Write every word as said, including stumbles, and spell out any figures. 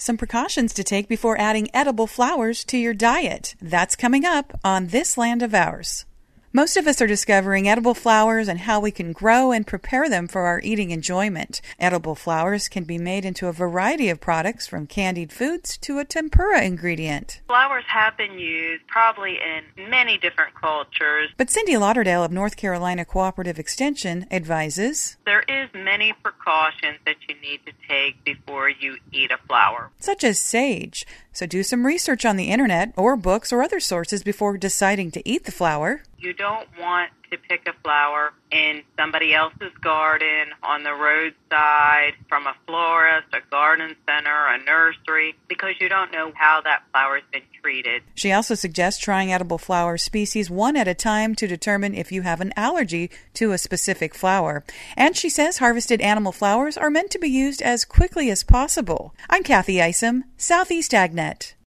some precautions to take before adding edible flowers to your diet. That's coming up on This Land of Ours. Most of us are discovering edible flowers and how we can grow and prepare them for our eating enjoyment. Edible flowers can be made into a variety of products, from candied foods to a tempura ingredient. Flowers have been used probably in many different cultures. But Cindy Lauderdale of North Carolina Cooperative Extension advises, there is many precautions that you need to take before you eat a flower, such as sage. So do some research on the internet or books or other sources before deciding to eat the flower. You don't want to pick a flower in somebody else's garden, on the roadside, from a florist, a garden center, a nursery, because you don't know how that flower's been treated. She also suggests trying edible flower species one at a time to determine if you have an allergy to a specific flower. And she says harvested animal flowers are meant to be used as quickly as possible. I'm Kathy Isom, Southeast AgNet.